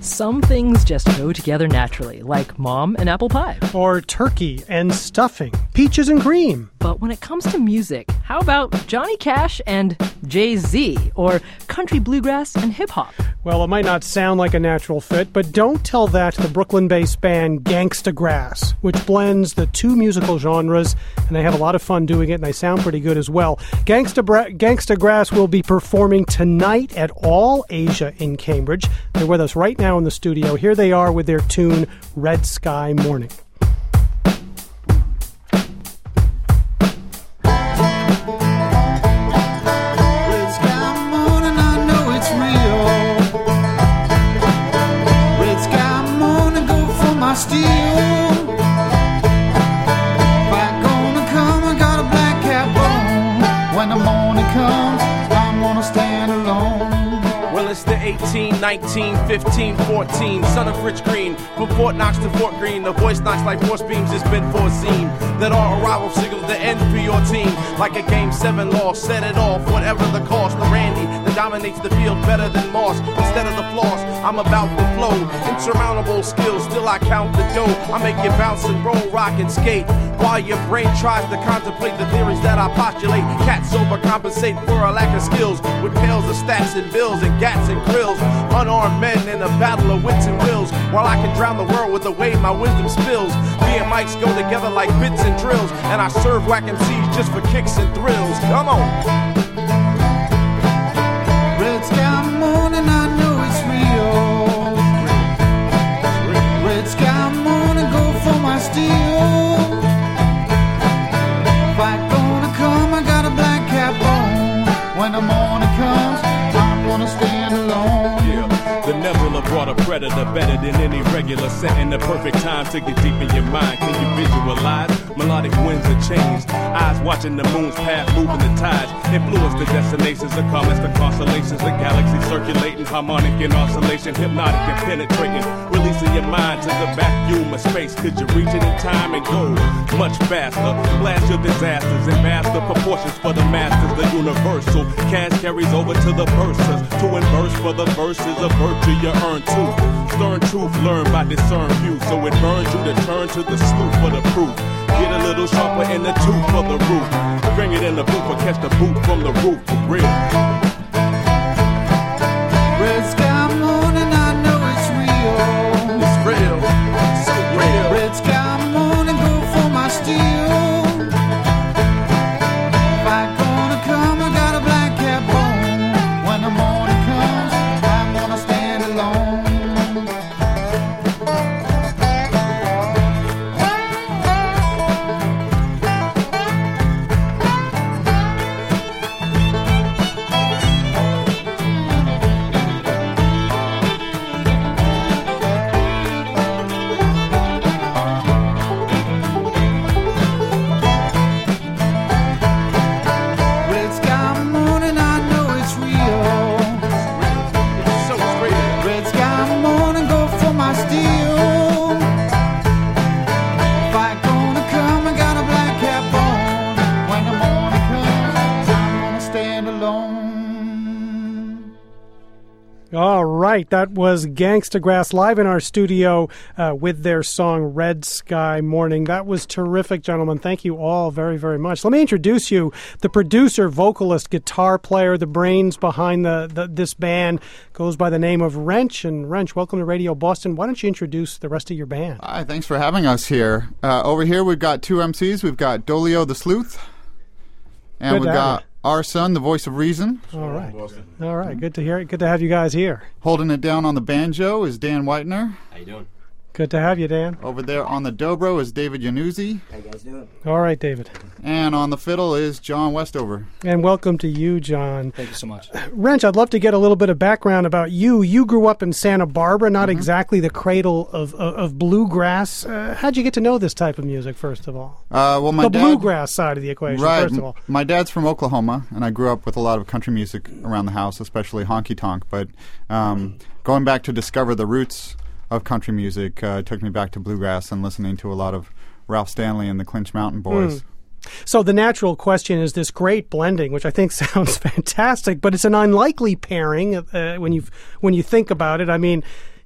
Some things just go together naturally, like mom and apple pie. Or turkey and stuffing, peaches and cream. But when it comes to music, how about Johnny Cash and Jay-Z, or country bluegrass and hip-hop? Well, it might not sound like a natural fit, but don't tell that to the Brooklyn-based band Gangsta Grass, which blends the two musical genres, and they have a lot of fun doing it, and they sound pretty good as well. Gangsta Grass will be performing tonight at All Asia in Cambridge. They're with us right now in the studio. Here they are with their tune, Red Sky Morning. It's the 18, 19, 15, 14, son of Rich Green, from Fort Knox to Fort Greene, the voice knocks like force beams, it's been foreseen, that our arrival signals the end for your team, like a Game 7 loss, set it off, whatever the cost, the Randy, that dominates the field better than Moss, instead of the floss, I'm about to flow, insurmountable skills, still I count the dough, I make you bounce and roll, rock and skate, while your brain tries to contemplate the theories that I postulate, cats overcompensate for a lack of skills, with pails of stacks and bills and gats and grills, unarmed men in a battle of wits and wills, while I can drown the world with the way my wisdom spills. Me and mics go together like bits and drills, and I serve whack MCs just for kicks and thrills. Come on. Red sky morning, I know it's real. Red sky morning, go for my steel. Fight gonna come, I got a black cap on. When the morning comes, I'm gonna stand alone. The nebula brought a predator better than any regular, setting the perfect time to get deep in your mind. Can you visualize? Melodic winds are changed, eyes watching the moon's path, moving the tides, influence the destinations, the comets, the constellations, the galaxy circulating, harmonic in oscillation, hypnotic and penetrating, releasing your mind to the vacuum of space. Could you reach it in time and go much faster? Blast your disasters in vaster proportions for the masters, the universal cash carries over to the verses, to inverse for the verses of virtue you earn too. Stern truth learned by discern view, so it burns you to turn to the sleuth for the proof. Get a little sharper in the tooth for the roof. Bring it in the booth or catch the boot from the roof for real. Red sky morning, I know it's real. It's real, so real. Red sky morning, go for my steel. Fight gonna come, I got a black cap on. When the morning comes, I'm gonna stand alone. All right, that was Gangsta Grass live in our studio with their song Red Sky Morning. That was terrific, gentlemen. Thank you all very, very much. Let me introduce you, the producer, vocalist, guitar player, the brains behind this band, goes by the name of Wrench. And Wrench, welcome to Radio Boston. Why don't you introduce the rest of your band? Hi, thanks for having us here. Over here we've got two MCs. We've got Dolio the Sleuth, and we've got our son, the voice of reason. All right. All right. Good to hear it. Good to have you guys here. Holding it down on the banjo is Dan Whitener. How you doing? Good to have you, Dan. Over there on the dobro is David Yanuzzi. How you guys doing? All right, David. And on the fiddle is John Westover. And welcome to you, John. Thank you so much. Wrench, I'd love to get a little bit of background about you. You grew up in Santa Barbara, not exactly the cradle of bluegrass. How'd you get to know this type of music, first of all? Well, my the dad, bluegrass side of the equation, right, first of all. My dad's from Oklahoma, and I grew up with a lot of country music around the house, especially honky-tonk. But going back to discover the roots of country music took me back to bluegrass and listening to a lot of Ralph Stanley and the Clinch Mountain Boys. So the natural question is this great blending, which I think sounds fantastic, but it's an unlikely pairing when you think about it. I mean,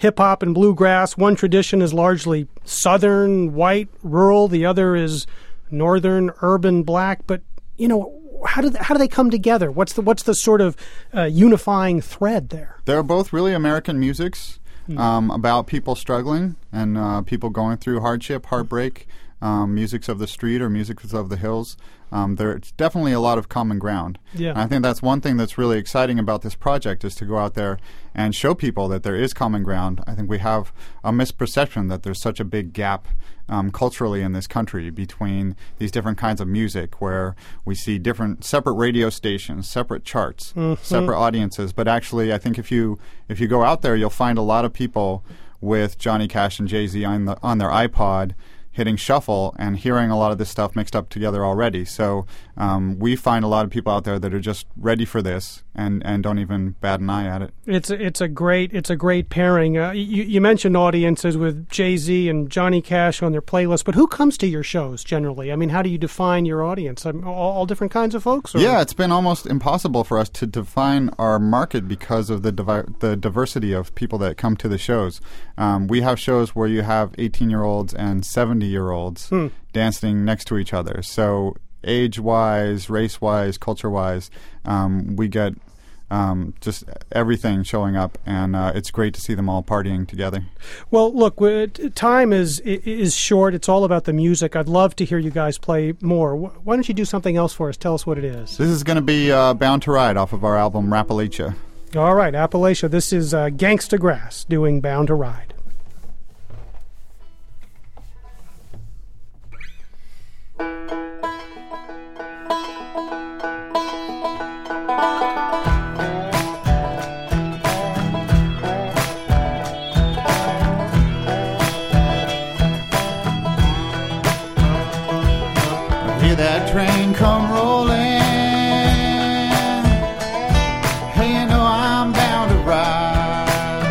hip-hop and bluegrass. One tradition is largely southern, white, rural. The other is northern, urban, black. But, how do they come together? What's the sort of unifying thread there? They're both really American musics about people struggling and people going through hardship, heartbreak, musics of the street or musics of the hills. There's definitely a lot of common ground. Yeah. And I think that's one thing that's really exciting about this project is to go out there and show people that there is common ground. I think we have a misperception that there's such a big gap culturally in this country between these different kinds of music where we see different separate radio stations, separate charts, separate audiences. But actually, I think if you go out there, you'll find a lot of people with Johnny Cash and Jay-Z on their iPod hitting shuffle and hearing a lot of this stuff mixed up together already. So we find a lot of people out there that are just ready for this and don't even bat an eye at it. It's a great pairing. You mentioned audiences with Jay-Z and Johnny Cash on their playlist, but who comes to your shows generally? I mean, how do you define your audience? All different kinds of folks? Or? Yeah, it's been almost impossible for us to define our market because of the diversity of people that come to the shows. We have shows where you have 18-year-olds and 70-year-olds dancing next to each other. So age-wise, race-wise, culture-wise, we get just everything showing up, and it's great to see them all partying together. Well, look, time is short. It's all about the music. I'd love to hear you guys play more. Why don't you do something else for us? Tell us what it is. This is going to be Bound to Ride off of our album Rappalachia. All right, Appalachia. This is Gangsta Grass doing Bound to Ride. Hear that train come rolling. Hey, you know I'm bound to ride.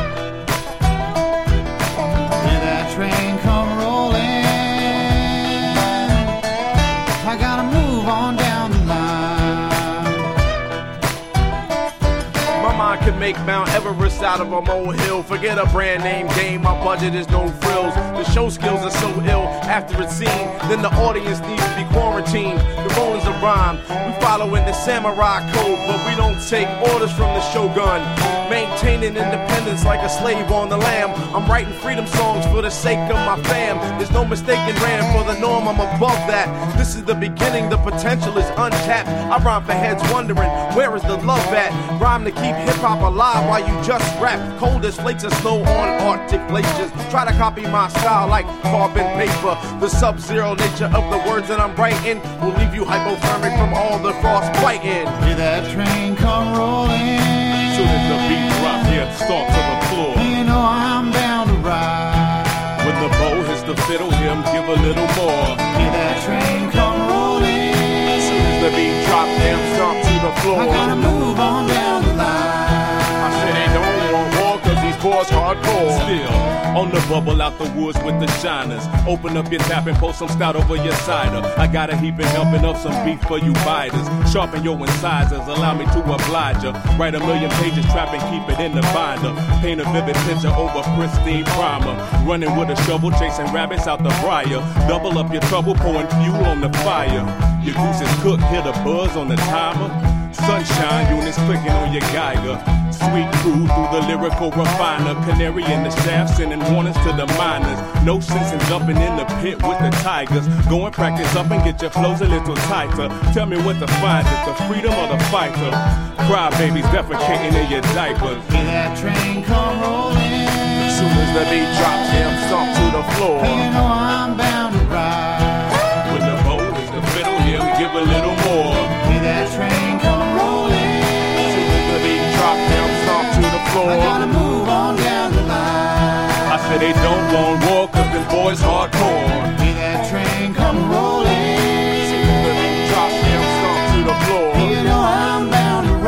Hear that train come rolling. I gotta move on down the line. My mind can make Mount Everest out of a molehill. Forget a brand name game, my budget is no frills. The show skills are so ill after it's seen. Then the audience needs to be quarantined. The rolling's a rhyme. We following the samurai code, but we don't take orders from the shogun. Maintaining independence like a slave on the lam. I'm writing freedom songs for the sake of my fam. There's no mistaking ram for the norm, I'm above that. This is the beginning, the potential is untapped. I rhyme for heads wondering, where is the love at? Rhyme to keep hip-hop alive while you just rap. Cold as flakes of snow on Arctic glaciers. Try to copy my style like carbon paper. The sub-zero nature of the words that I'm writing will leave you hypothermic from all the frostbiting. Hear that train come rolling. Soon as the beat drop, hear the stomp to the floor. You know I'm bound to ride. When the bow hits the fiddle, hear him give a little more. Hear that train come rolling. Soon as the beat drop, damn stomp to the floor. I gotta move on down the line. I said they don't want war cause these boys hardcore. Still, on the bubble out the woods with the shiners. Open up your tap and pour some stout over your cider. I got a heapin' helping up some beef for you biters. Sharpen your incisors, allow me to oblige ya. Write 1,000,000 pages, trap and keep it in the binder. Paint a vivid picture over pristine primer. Running with a shovel, chasing rabbits out the briar. Double up your trouble, pouring fuel on the fire. Your goose is cooked, hear the buzz on the timer. Sunshine units clicking on your Geiger. Sweet cruise through the lyrical refiner. Canary in the shaft, sending warnings to the miners. No sense in jumping in the pit with the tigers. Go and practice up and get your flows a little tighter. Tell me what to find, is the freedom or the fighter? Cry babies defecating in your diapers. Hear that train come rolling. As soon as the beat drops, him stomp to the floor. You know I'm bound to ride. When the bow is the fiddle, him give a little more. Hear that train come rolling. As soon as the beat drops, him stomp to the floor. I gotta move on down the line. I said they don't want war cause them boys hardcore. Hear that train come rolling. As soon as the beat drops, him stomp to the floor. You know I'm bound to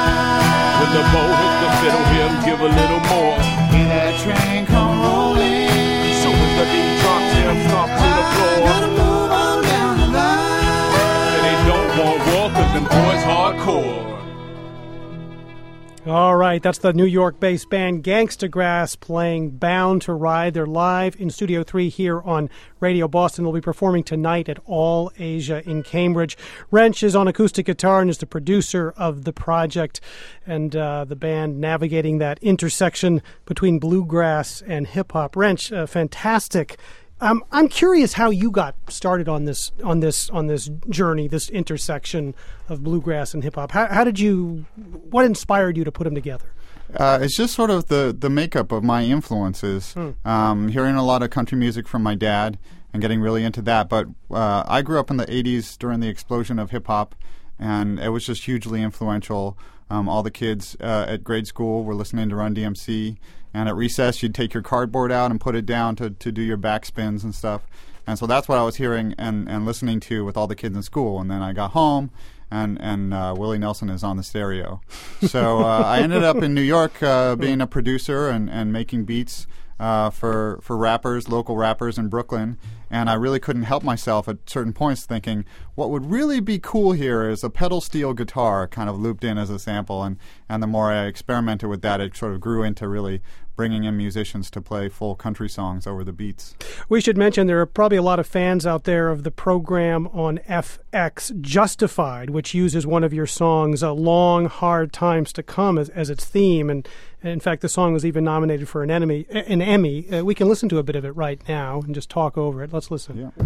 ride. When the bow hits the fiddle, him give a little more. Hear that train come rolling. As soon as the beat drops, him stomp to the floor. Gotta move on down the line. And they don't want war cause them boys hardcore. All right, that's the New York-based band Gangsta Grass playing Bound to Ride. They're live in Studio 3 here on Radio Boston. They'll be performing tonight at All Asia in Cambridge. Wrench is on acoustic guitar and is the producer of the project, and the band navigating that intersection between bluegrass and hip-hop. Wrench, fantastic. I'm curious how you got started on this journey, this intersection of bluegrass and hip hop. What inspired you to put them together? It's just sort of the makeup of my influences. Hearing a lot of country music from my dad and getting really into that. But I grew up in the 80s during the explosion of hip hop, and it was just hugely influential. All the kids at grade school were listening to Run DMC. And at recess, you'd take your cardboard out and put it down to do your backspins and stuff. And so that's what I was hearing and listening to with all the kids in school. And then I got home, and Willie Nelson is on the stereo. So I ended up in New York being a producer and making beats for rappers, local rappers in Brooklyn. And I really couldn't help myself at certain points thinking, what would really be cool here is a pedal steel guitar kind of looped in as a sample. And the more I experimented with that, it sort of grew into really bringing in musicians to play full country songs over the beats. We should mention there are probably a lot of fans out there of the program on FX, Justified, which uses one of your songs, Long Hard Times to Come, as its theme. And in fact, the song was even nominated for an Emmy. We can listen to a bit of it right now and just talk over it. Let's listen. Yeah.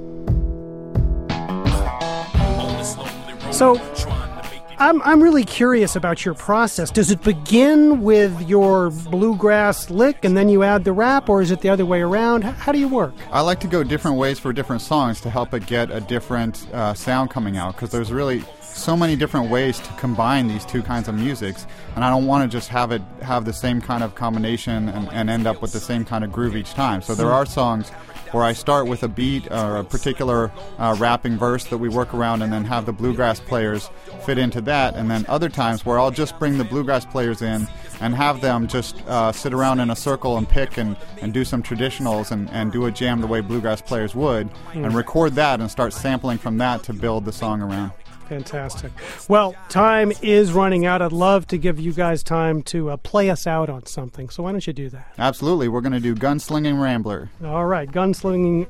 So I'm really curious about your process. Does it begin with your bluegrass lick and then you add the rap, or is it the other way around? How do you work? I like to go different ways for different songs to help it get a different sound coming out, because there's really so many different ways to combine these two kinds of musics, and I don't want to just have the same kind of combination and end up with the same kind of groove each time. So there are songs where I start with a beat or a particular rapping verse that we work around and then have the bluegrass players fit into that, and then other times where I'll just bring the bluegrass players in and have them just sit around in a circle and pick and do some traditionals and do a jam the way bluegrass players would, and record that and start sampling from that to build the song around. Fantastic. Well, time is running out. I'd love to give you guys time to play us out on something. So why don't you do that? Absolutely. We're going to do Gunslinging Rambler. All right. Gunslinger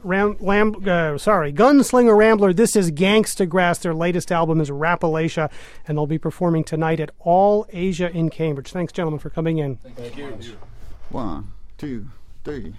Rambler. This is Gangsta Grass. Their latest album is Rappalachia, and they'll be performing tonight at All Asia in Cambridge. Thanks, gentlemen, for coming in. Thank you. 1, 2, 3.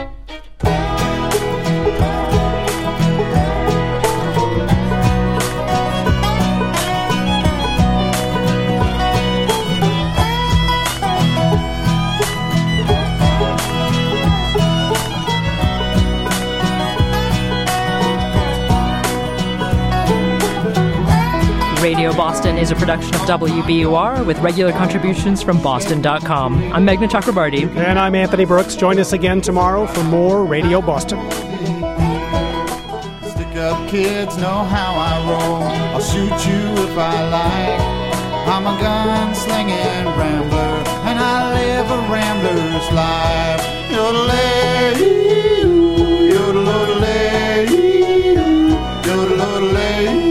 Radio Boston is a production of WBUR with regular contributions from Boston.com. I'm Meghna Chakrabarty. And I'm Anthony Brooks. Join us again tomorrow for more Radio Boston. Stick up kids know how I roll. I'll shoot you if I like. I'm a gun-slinging rambler, and I live a rambler's life. Yodelay, yodelay, yodelay.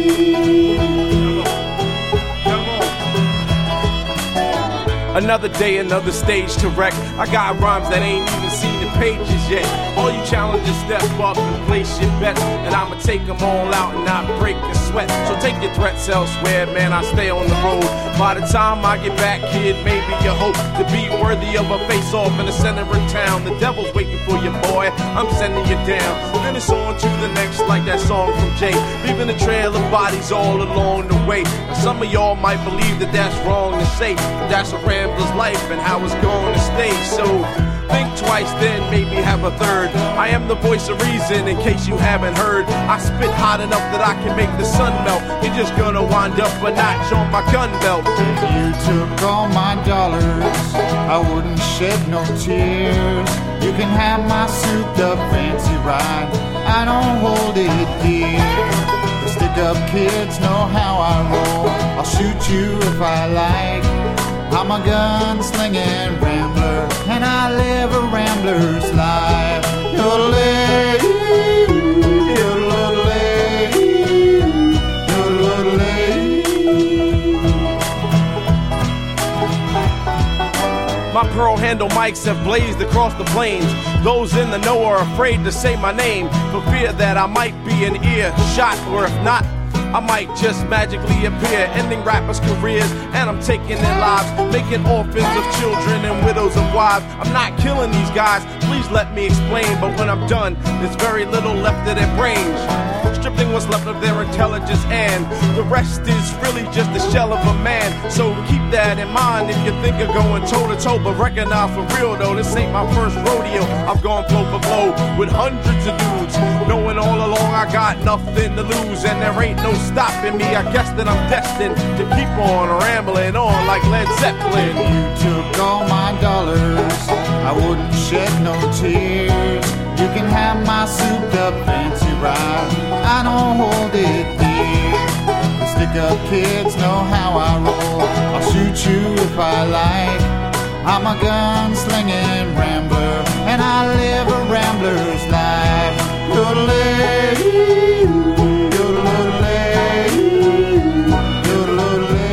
Another day, another stage to wreck. I got rhymes that ain't even seen the pages yet. All you challengers step up and place your bets, and I'ma take them all out and not break a sweat. So take your threats elsewhere, man, I stay on the road. By the time I get back, kid, maybe you hope to be worthy of a face-off in the center of town. The devil's waiting for you, boy, I'm sending you down. Then it's on to the next, like that song from Jay, leaving a trail of bodies all along the way. Now some of y'all might believe that that's wrong to say, but that's a rambler's life and how it's going to stay. So think twice, then maybe have a third. I am the voice of reason, in case you haven't heard. I spit hot enough that I can make the sun melt. You're just gonna wind up a notch on my gun belt. If you took all my dollars, I wouldn't shed no tears. You can have my souped up fancy ride, I don't hold it dear. The stick up kids know how I roll. I'll shoot you if I like. I'm a gun-slinging rambler, and I live a rambler's life. Yodelay, yodelay, yodelay. My pearl handle mics have blazed across the plains. Those in the know are afraid to say my name for fear that I might be an earshot, or if not, I might just magically appear, ending rappers' careers, and I'm taking their lives, making orphans of children and widows of wives. I'm not killing these guys, please let me explain, but when I'm done, there's very little left of their brains. Stripping what's left of their intelligence, and the rest is really just the shell of a man. So keep that in mind if you think of going toe-to-toe, but recognize for real though, this ain't my first rodeo. I've gone blow for blow with hundreds of dudes, knowing all along I got nothing to lose, and there ain't no stopping me. I guess that I'm destined to keep on rambling on like Led Zeppelin. You took all my dollars, I wouldn't shed no tears. You can have my souped up fancy ride, I don't hold it dear. The stick-up kids know how I roll, I'll shoot you if I like. I'm a gun-slinging rambler, and I live a rambler's life. Yodelay, yodelay, yodelay.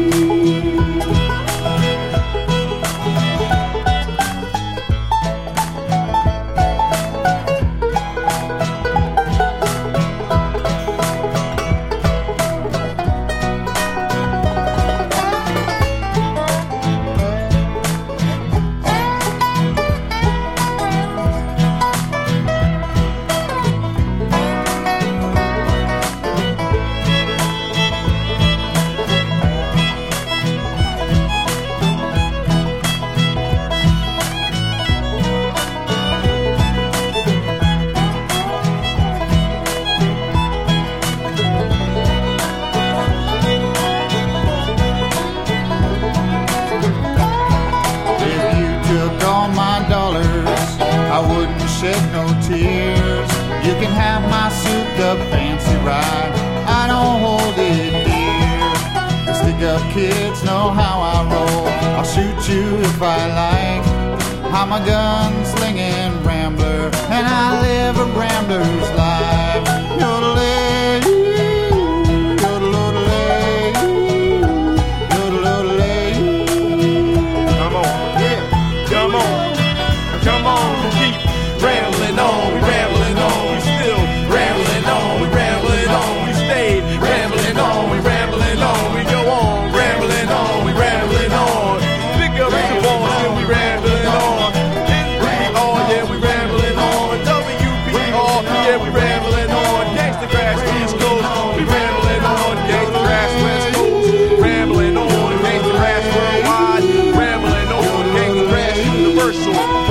Tears. You can have my souped-up fancy ride, I don't hold it dear. The stick-up kids know how I roll, I'll shoot you if I like. I'm a gun-slinging rambler, and I live a rambler's life. Yodelay, yodelay, yodelay. Come on, yeah, come on, come on, keep rambling on, we rambling on, we still rambling on, we rambling on, we stay rambling on, we rambling on, we go on, rambling on, we rambling on. Pick up the bones and we rambling on. NPR, yeah, we rambling on. WPR, yeah, we rambling on. Gangsta Grass, East Coast, we rambling on. Gangsta Grass, West Coast, rambling on. Gangsta Grass worldwide, rambling on. Gangsta Grass universal.